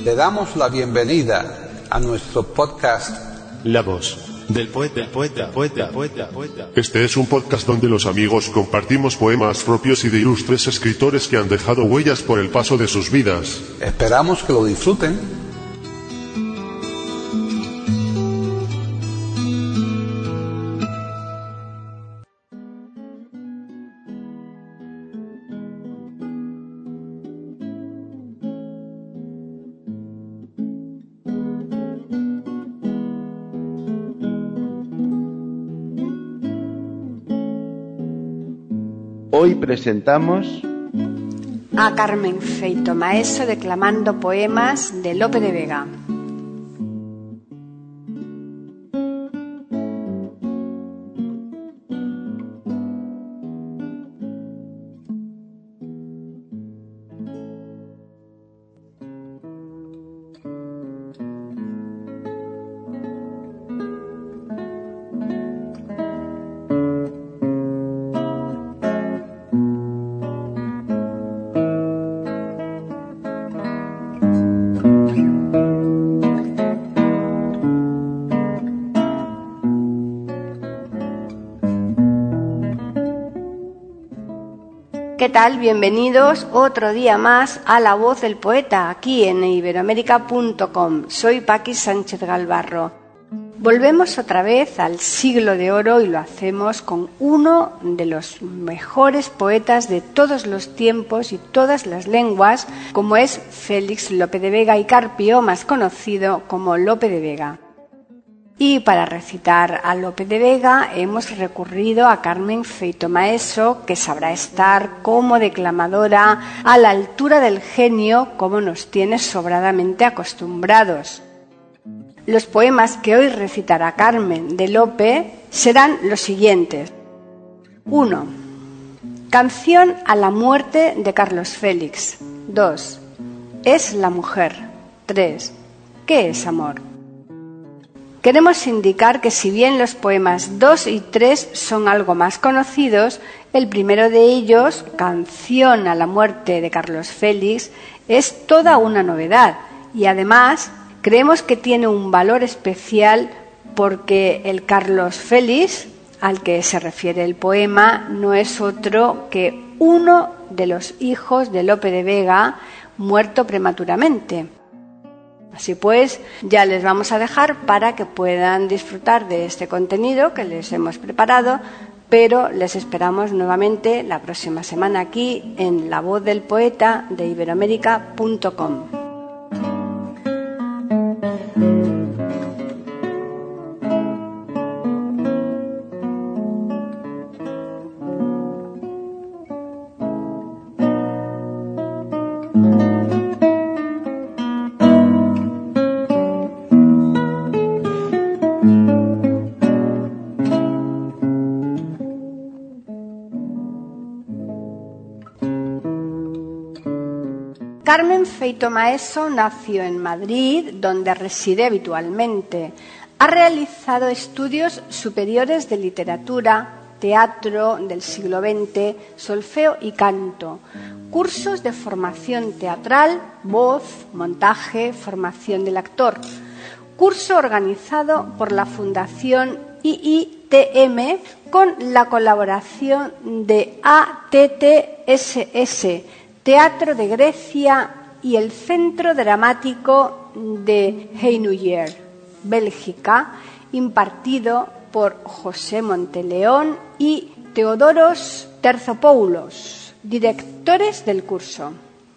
Le damos la bienvenida a nuestro podcast La voz del poeta. Este es un podcast donde los amigos compartimos poemas propios y de ilustres escritores que han dejado huellas por el paso de sus vidas. Esperamos que lo disfruten. Hoy presentamos a Carmen Feito Maeso declamando poemas de Lope de Vega. ¿Qué tal? Bienvenidos otro día más a La Voz del Poeta, aquí en iberoamerica.com. Soy Paqui Sánchez Galvarro. Volvemos otra vez al siglo de oro y lo hacemos con uno de los mejores poetas de todos los tiempos y todas las lenguas, como es Félix Lope de Vega y Carpio, más conocido como Lope de Vega. Y para recitar a Lope de Vega hemos recurrido a Carmen Feito Maeso, que sabrá estar como declamadora a la altura del genio, como nos tiene sobradamente acostumbrados. Los poemas que hoy recitará Carmen de Lope serán los siguientes. 1. Canción a la muerte de Carlos Félix. 2. Es la mujer. 3. ¿Qué es amor? Queremos indicar que si bien los poemas 2 y 3 son algo más conocidos, el primero de ellos, Canción a la muerte de Carlos Félix, es toda una novedad y además creemos que tiene un valor especial porque el Carlos Félix al que se refiere el poema no es otro que uno de los hijos de Lope de Vega muerto prematuramente. Así pues, ya les vamos a dejar para que puedan disfrutar de este contenido que les hemos preparado, pero les esperamos nuevamente la próxima semana aquí en La Voz del Poeta de iberoamerica.com. Carmen Feito Maeso nació en Madrid, donde reside habitualmente. Ha realizado estudios superiores de literatura, teatro del siglo XX, solfeo y canto, cursos de formación teatral, voz, montaje, formación del actor, curso organizado por la Fundación IITM con la colaboración de ATTSS, Teatro de Grecia y el Centro Dramático de Heinouyer, Bélgica, impartido por José Monteleón y Teodoros Terzopoulos, directores del curso.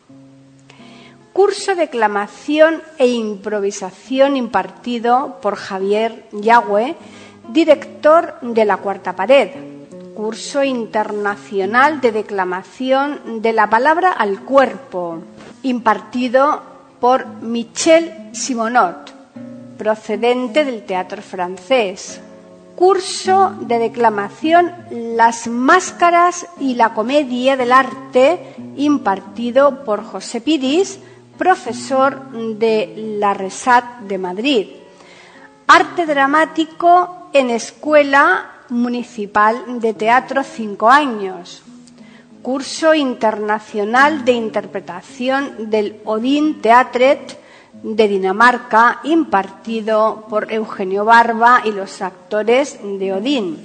Curso de declamación e improvisación impartido por Javier Yagüe, director de La Cuarta Pared. Curso internacional de declamación de la palabra al cuerpo, impartido por Michel Simonot, procedente del teatro francés. Curso de declamación Las máscaras y la comedia del arte, impartido por José Piris, profesor de la RESAT de Madrid. Arte dramático en Escuela Municipal de Teatro 5 años. Curso internacional de interpretación del Odin Theatret de Dinamarca, impartido por Eugenio Barba y los actores de Odín.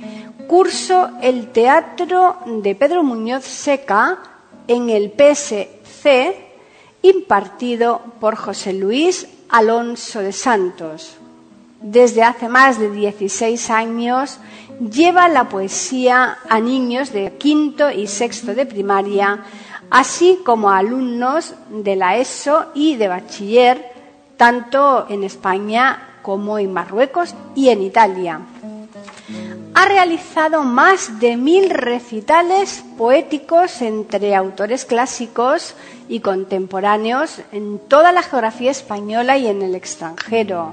Curso el teatro de Pedro Muñoz Seca en el PSC, impartido por José Luis Alonso de Santos. Desde hace más de 16 años lleva la poesía a niños de quinto y sexto de primaria, así como a alumnos de la ESO y de bachiller, tanto en España como en Marruecos y en Italia. Ha realizado más de 1000 recitales poéticos entre autores clásicos y contemporáneos en toda la geografía española y en el extranjero.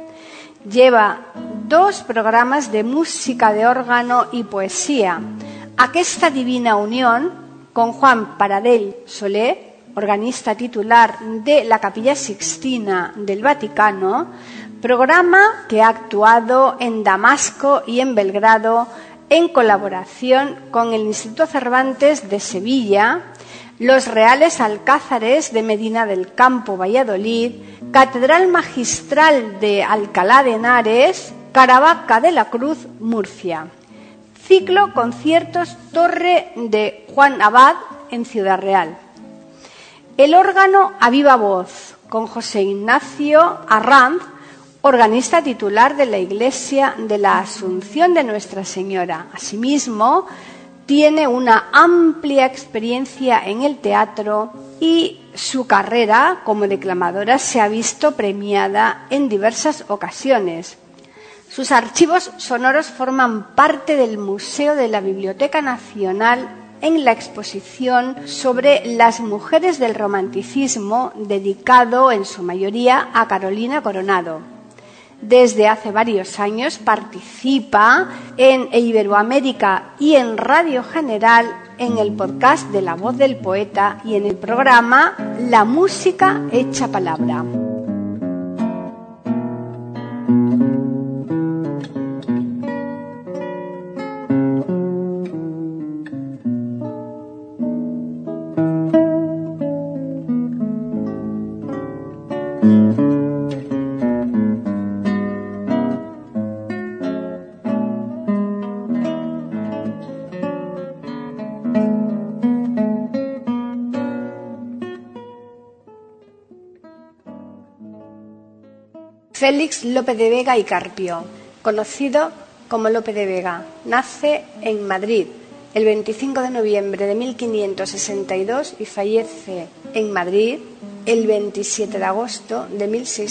Lleva 2 programas de música de órgano y poesía, Aquesta Divina Unión, con Juan Paradell Solé, organista titular de la Capilla Sixtina del Vaticano, programa que ha actuado en Damasco y en Belgrado en colaboración con el Instituto Cervantes de Sevilla, los Reales Alcázares de Medina del Campo, Valladolid, Catedral Magistral de Alcalá de Henares, Caravaca de la Cruz, Murcia. Ciclo Conciertos Torre de Juan Abad en Ciudad Real. El órgano a viva voz con José Ignacio Arranz, organista titular de la Iglesia de la Asunción de Nuestra Señora. Asimismo, tiene una amplia experiencia en el teatro y su carrera como declamadora se ha visto premiada en diversas ocasiones. Sus archivos sonoros forman parte del Museo de la Biblioteca Nacional en la exposición sobre las mujeres del romanticismo, dedicado en su mayoría a Carolina Coronado. Desde hace varios años participa en Iberoamérica y en Radio General en el podcast de La Voz del Poeta y en el programa La Música Hecha Palabra. Félix Lope de Vega y Carpio, conocido como Lope de Vega, nace en Madrid el 25 de noviembre de 1562 y fallece en Madrid el 27 de agosto de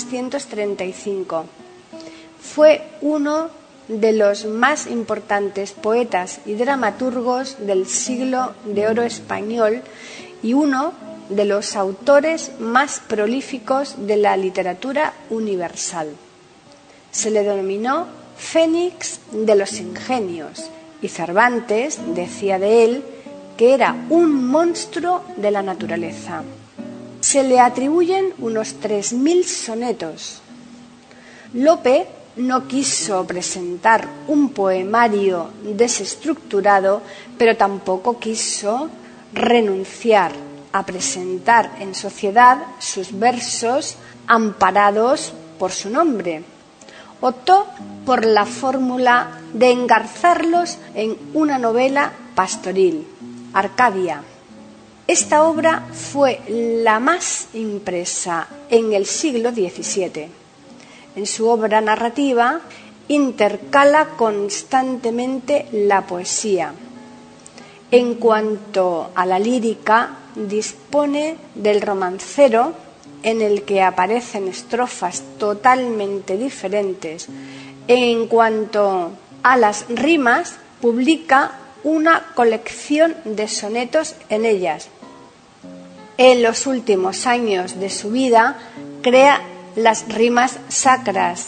1635. Fue uno de los más importantes poetas y dramaturgos del siglo de oro español y uno de los autores más prolíficos de la literatura universal. Se le denominó Fénix de los ingenios y Cervantes decía de él que era un monstruo de la naturaleza. Se le atribuyen unos 3000 sonetos. Lope no quiso presentar un poemario desestructurado, pero tampoco quiso renunciar a presentar en sociedad sus versos amparados por su nombre. Optó por la fórmula de engarzarlos en una novela pastoril, Arcadia. Esta obra fue la más impresa en el siglo XVII. En su obra narrativa intercala constantemente la poesía. En cuanto a la lírica, dispone del romancero, en el que aparecen estrofas totalmente diferentes. En cuanto a las rimas, publica una colección de sonetos en ellas. En los últimos años de su vida crea las rimas sacras.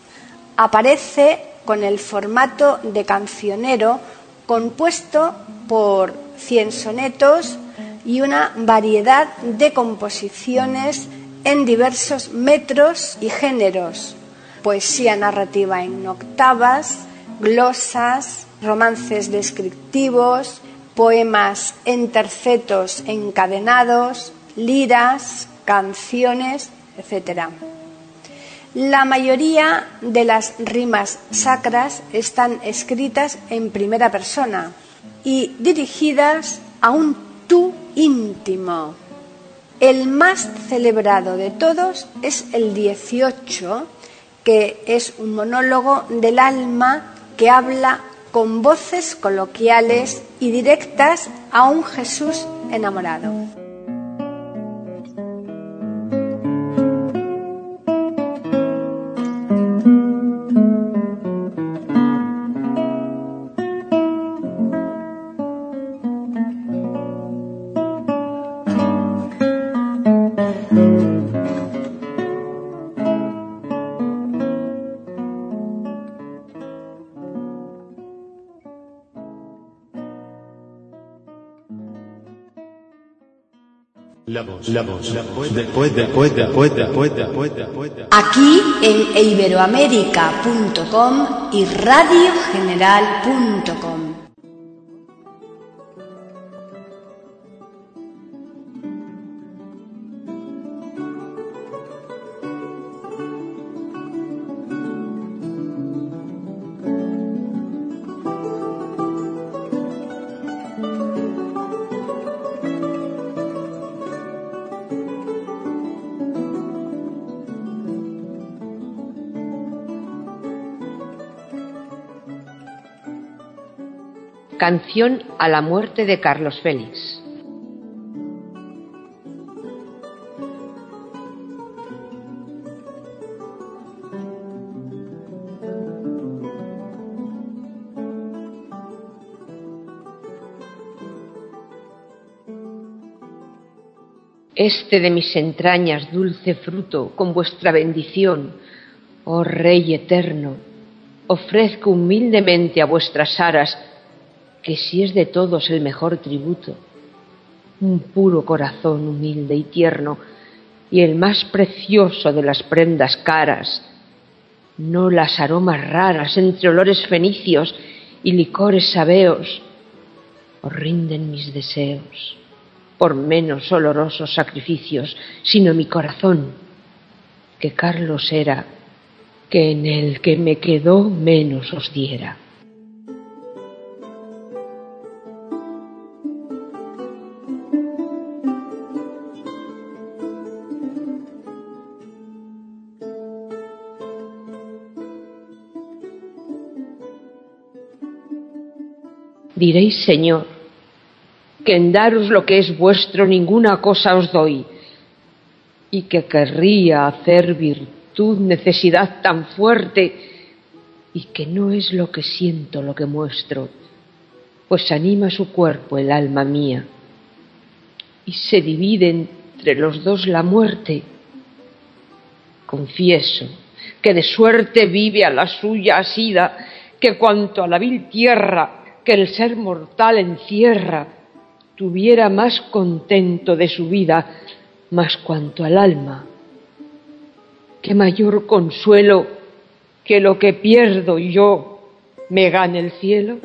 Aparece con el formato de cancionero compuesto por 100 sonetos y una variedad de composiciones en diversos metros y géneros: poesía narrativa en octavas, glosas, romances descriptivos, poemas en tercetos encadenados, liras, canciones, etc. La mayoría de las rimas sacras están escritas en primera persona y dirigidas a un tú íntimo. El más celebrado de todos es el 18, que es un monólogo del alma que habla con voces coloquiales y directas a un Jesús enamorado. La voz del poeta. Aquí en iberoamerica.com y radiogeneral.com. Canción a la muerte de Carlos Félix. Este de mis entrañas dulce fruto, con vuestra bendición, oh Rey eterno, ofrezco humildemente a vuestras aras, que si es de todos el mejor tributo, un puro corazón humilde y tierno, y el más precioso de las prendas caras, no las aromas raras entre olores fenicios y licores sabeos, os rinden mis deseos por menos olorosos sacrificios, sino mi corazón, que Carlos era, que en el que me quedó menos os diera. Diréis, Señor, que en daros lo que es vuestro ninguna cosa os doy, y que querría hacer virtud necesidad tan fuerte, y que no es lo que siento lo que muestro, pues anima su cuerpo el alma mía, y se divide entre los dos la muerte. Confieso que de suerte vive a la suya asida, que cuanto a la vil tierra que el ser mortal encierra, tuviera más contento de su vida, más cuanto al alma. Qué mayor consuelo que lo que pierdo yo me gane el cielo.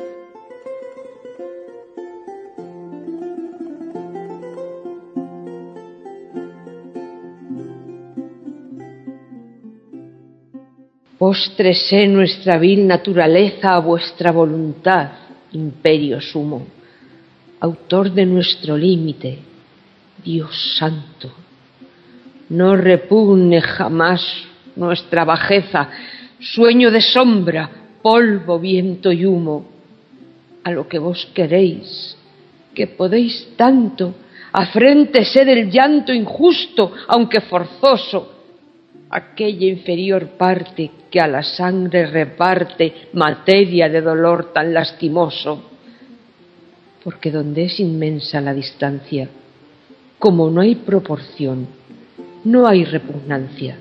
Póstrese nuestra vil naturaleza a vuestra voluntad, imperio sumo, autor de nuestro límite, Dios santo. No repugne jamás nuestra bajeza, sueño de sombra, polvo, viento y humo, a lo que vos queréis, que podéis tanto, afréntese del llanto injusto, aunque forzoso, aquella inferior parte que a la sangre reparte materia de dolor tan lastimoso, porque donde es inmensa la distancia, como no hay proporción, no hay repugnancia.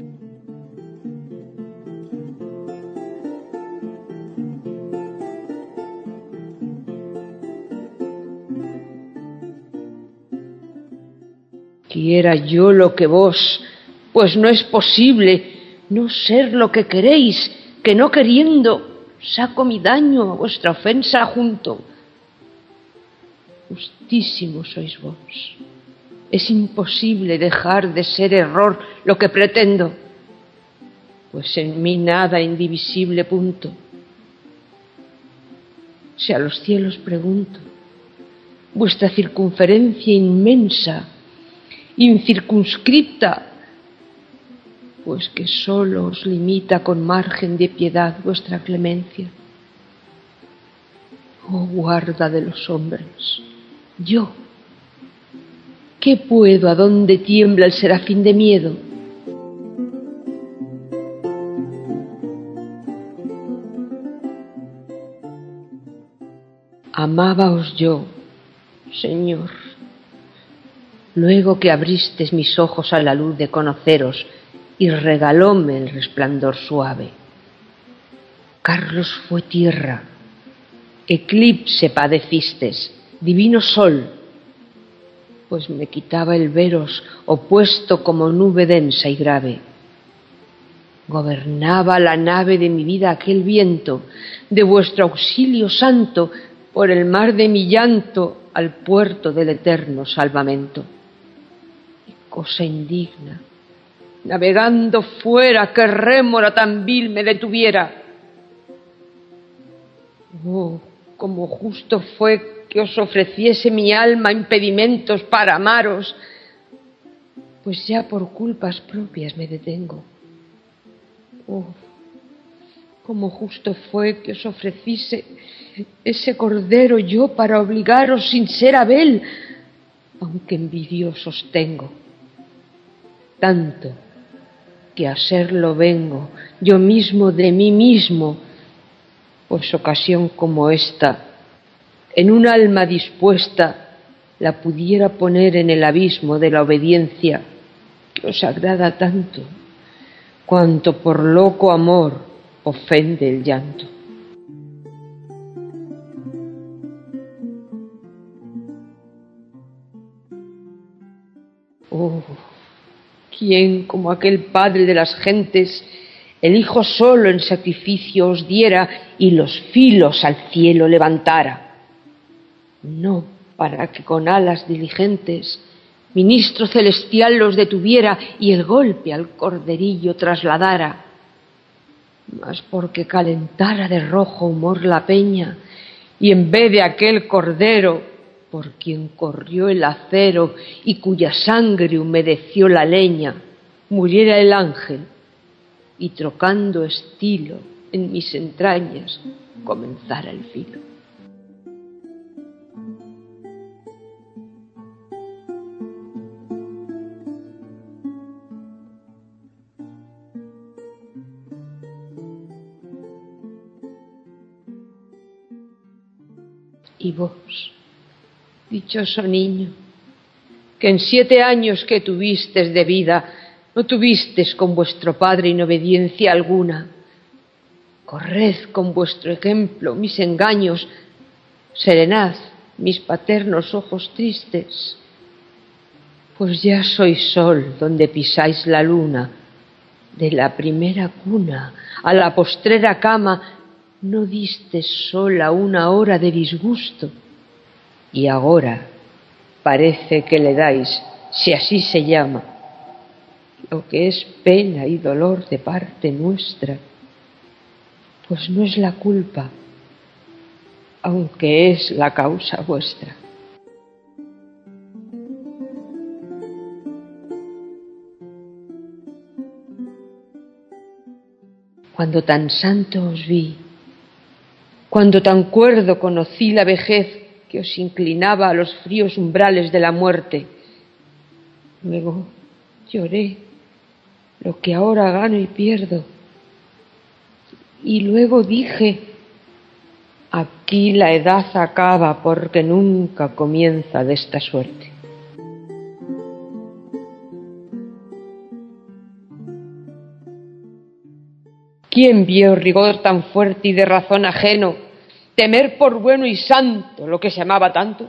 Quiera yo lo que vos, pues no es posible no ser lo que queréis, que no queriendo saco mi daño a vuestra ofensa junto. Justísimo sois vos, Es imposible dejar de ser error lo que pretendo, pues en mí nada indivisible punto. Si a los cielos pregunto, vuestra circunferencia inmensa, incircunscripta, pues que sólo os limita con margen de piedad vuestra clemencia. Oh guarda de los hombres, yo, ¿qué puedo a dónde tiembla el serafín de miedo? Amábaos yo, Señor, luego que abristes mis ojos a la luz de conoceros y regalóme el resplandor suave. Carlos fue tierra, eclipse padecistes, divino sol, pues me quitaba el veros opuesto como nube densa y grave. Gobernaba la nave de mi vida aquel viento, de vuestro auxilio santo, por el mar de mi llanto al puerto del eterno salvamento. Y cosa indigna, navegando fuera, que rémora tan vil me detuviera. Oh, como justo fue que os ofreciese mi alma impedimentos para amaros, pues ya por culpas propias me detengo. Oh, como justo fue que os ofreciese ese cordero yo para obligaros sin ser Abel, aunque envidiosos tengo. Tanto que a serlo vengo yo mismo de mí mismo, pues ocasión como esta, en un alma dispuesta, la pudiera poner en el abismo de la obediencia que os agrada tanto, cuanto por loco amor ofende el llanto. Oh, ¿quién como aquel Padre de las gentes, el Hijo solo en sacrificio os diera y los filos al cielo levantara? No para que con alas diligentes ministro celestial los detuviera y el golpe al corderillo trasladara, mas porque calentara de rojo humor la peña y en vez de aquel cordero por quien corrió el acero y cuya sangre humedeció la leña, muriera el ángel y trocando estilo en mis entrañas comenzara el filo. Y vos, dichoso niño, que en 7 años que tuvistes de vida no tuvistes con vuestro padre inobediencia alguna, corred con vuestro ejemplo mis engaños, serenad mis paternos ojos tristes, pues ya sois sol donde pisáis la luna, de la primera cuna a la postrera cama no diste sola una hora de disgusto, y ahora parece que le dais, si así se llama, lo que es pena y dolor de parte nuestra, pues no es la culpa, aunque es la causa vuestra. Cuando tan santo os vi, cuando tan cuerdo conocí la vejez que os inclinaba a los fríos umbrales de la muerte, luego lloré lo que ahora gano y pierdo, y luego dije, aquí la edad acaba porque nunca comienza de esta suerte. ¿Quién vio rigor tan fuerte y de razón ajeno, temer por bueno y santo lo que se amaba tanto?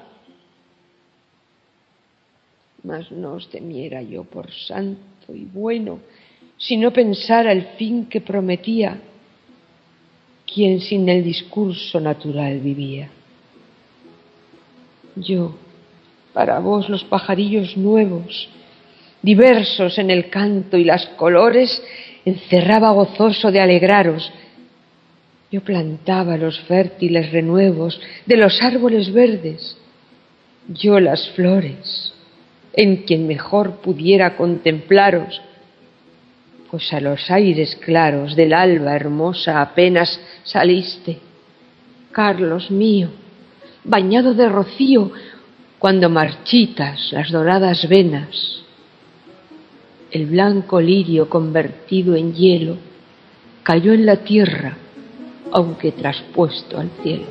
Mas no os temiera yo por santo y bueno, si no pensara el fin que prometía, quien sin el discurso natural vivía. Yo, para vos los pajarillos nuevos, diversos en el canto y las colores, encerraba gozoso de alegraros. Yo plantaba los fértiles renuevos de los árboles verdes, yo las flores, en quien mejor pudiera contemplaros, pues a los aires claros del alba hermosa apenas saliste, Carlos mío, bañado de rocío, cuando marchitas las doradas venas. El blanco lirio convertido en hielo cayó en la tierra, aunque traspuesto al cielo.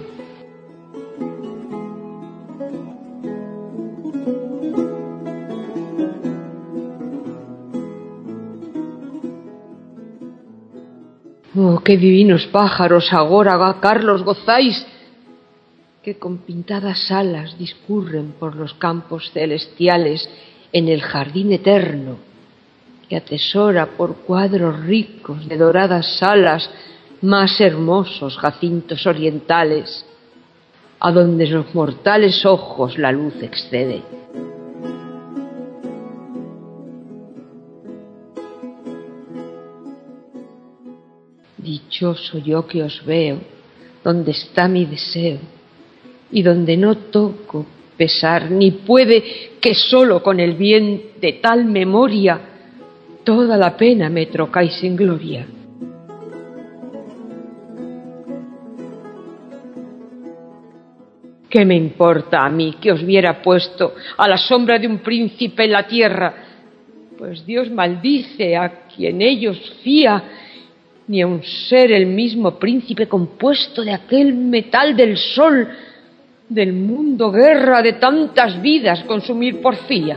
Oh, qué divinos pájaros agora, Carlos, gozáis, que con pintadas alas discurren por los campos celestiales en el jardín eterno, que atesora por cuadros ricos de doradas salas más hermosos jacintos orientales, a donde los mortales ojos la luz excede. Dichoso yo que os veo, donde está mi deseo, y donde no toco pesar, ni puede que solo con el bien de tal memoria toda la pena me trocáis en gloria. ¿Qué me importa a mí que os viera puesto a la sombra de un príncipe en la tierra? Pues Dios maldice a quien ellos fía, ni aun ser el mismo príncipe compuesto de aquel metal del sol, del mundo guerra de tantas vidas consumir porfía.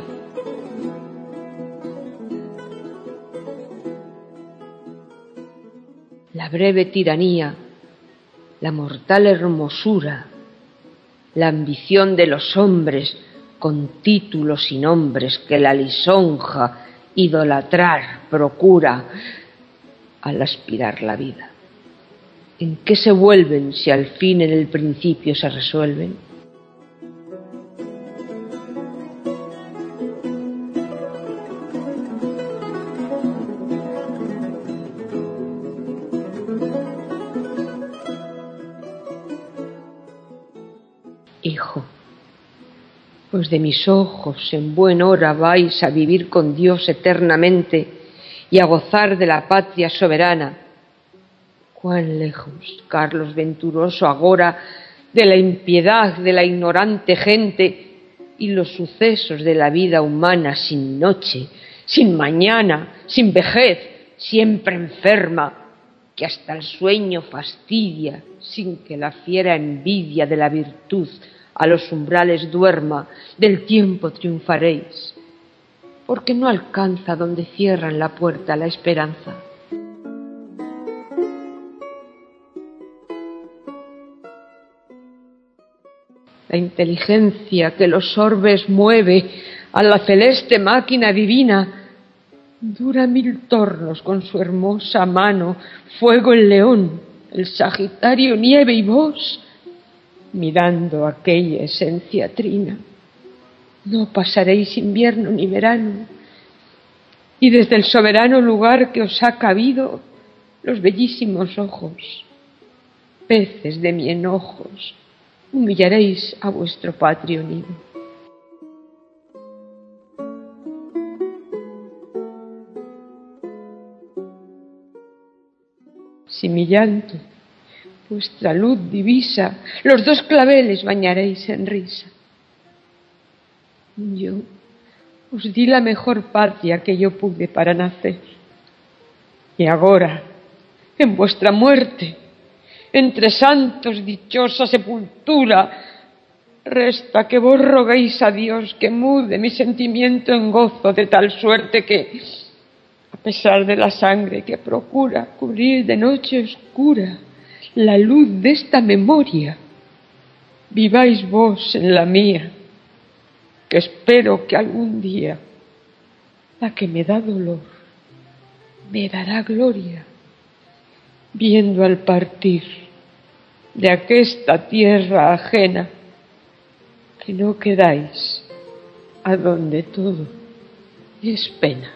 La breve tiranía, la mortal hermosura, la ambición de los hombres con títulos y nombres que la lisonja idolatrar procura al aspirar la vida. ¿En qué se vuelven si al fin en el principio se resuelven? Hijo, pues de mis ojos en buen hora vais a vivir con Dios eternamente y a gozar de la patria soberana. Cuán lejos, Carlos venturoso, agora de la impiedad de la ignorante gente y los sucesos de la vida humana sin noche, sin mañana, sin vejez, siempre enferma, que hasta el sueño fastidia, sin que la fiera envidia de la virtud a los umbrales duerma, del tiempo triunfaréis, porque no alcanza donde cierran la puerta la esperanza. La inteligencia que los orbes mueve a la celeste máquina divina dura 1000 tornos con su hermosa mano, fuego el león, el Sagitario nieve y vos, mirando aquella esencia trina, no pasaréis invierno ni verano, y desde el soberano lugar que os ha cabido los bellísimos ojos, peces de mi enojos, humillaréis a vuestro patrio nido. Si mi llanto vuestra luz divisa, los 2 claveles bañaréis en risa. Yo os di la mejor patria que yo pude para nacer, y agora, en vuestra muerte, entre santos dichosa sepultura, resta que vos roguéis a Dios que mude mi sentimiento en gozo de tal suerte que, a pesar de la sangre que procura cubrir de noche oscura la luz de esta memoria, viváis vos en la mía, que espero que algún día la que me da dolor me dará gloria, viendo al partir de aquesta tierra ajena que no quedáis a donde todo es pena.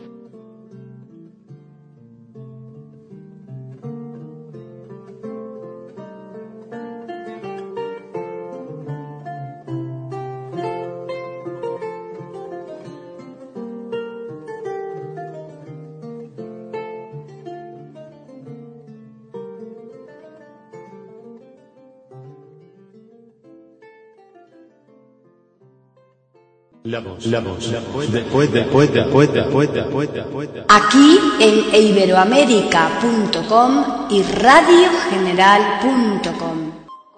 Aquí en iberoamerica.com y radiogeneral.com.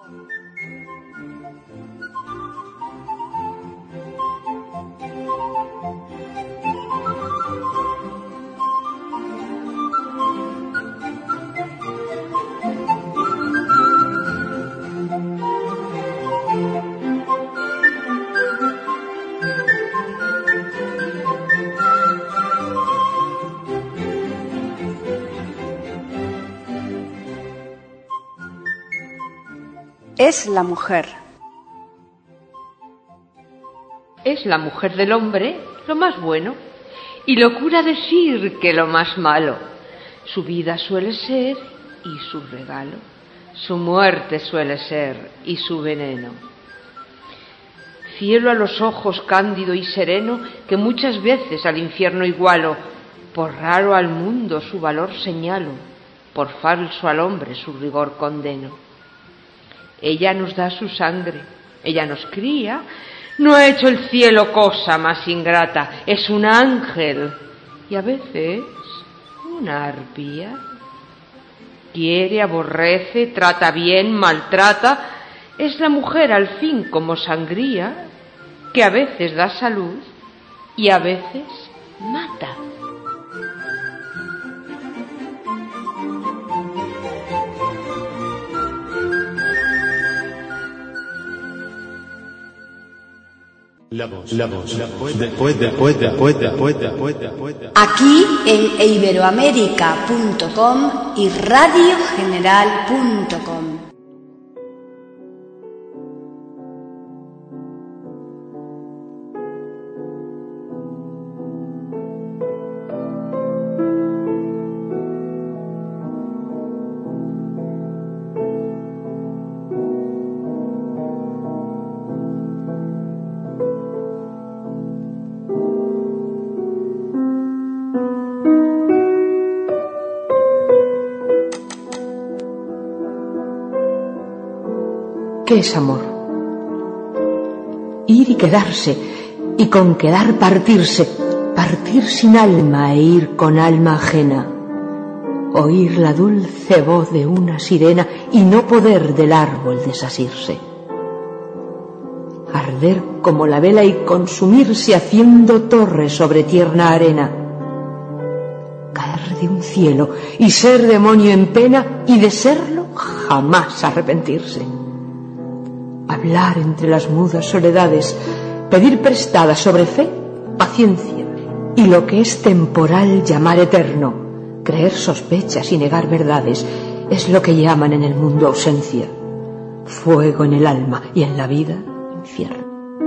Es la mujer. Es la mujer del hombre lo más bueno, y locura decir que lo más malo. Su vida suele ser y su regalo, su muerte suele ser y su veneno. Cielo a los ojos cándido y sereno, que muchas veces al infierno igualo, por raro al mundo su valor señalo, por falso al hombre su rigor condeno. Ella nos da su sangre, ella nos cría, no ha hecho el cielo cosa más ingrata, es un ángel y a veces una arpía. Quiere, aborrece, trata bien, maltrata, es la mujer al fin como sangría, que a veces da salud y a veces mata. Aquí en iberoamerica.com y radiogeneral.com. ¿Qué es amor? Ir y quedarse, y con quedar partirse, partir sin alma e ir con alma ajena, oír la dulce voz de una sirena y no poder del árbol desasirse, arder como la vela y consumirse haciendo torre sobre tierna arena, caer de un cielo y ser demonio en pena y de serlo jamás arrepentirse. Hablar entre las mudas soledades, pedir prestada sobre fe, paciencia, y lo que es temporal llamar eterno, creer sospechas y negar verdades, es lo que llaman en el mundo ausencia, fuego en el alma y en la vida, infierno.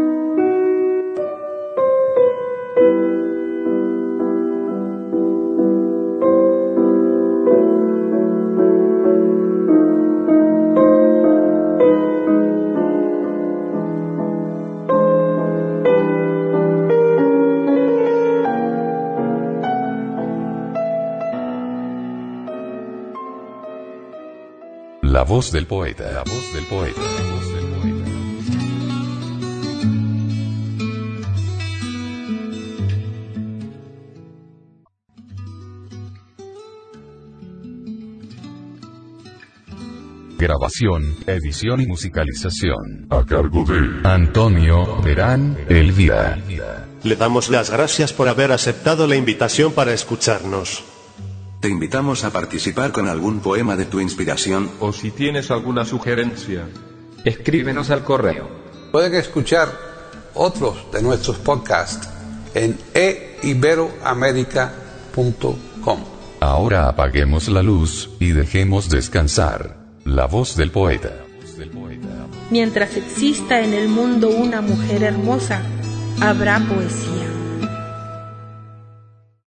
La voz del poeta, la voz del poeta, la voz del poeta. Grabación, edición y musicalización a cargo de Antonio Verán Elvira. Le damos las gracias por haber aceptado la invitación para escucharnos. Te invitamos a participar con algún poema de tu inspiración. O si tienes alguna sugerencia, escríbenos al correo. Pueden escuchar otros de nuestros podcasts en iberoamerica.com. Ahora apaguemos la luz y dejemos descansar la voz del poeta. Mientras exista en el mundo una mujer hermosa, Habrá poesía.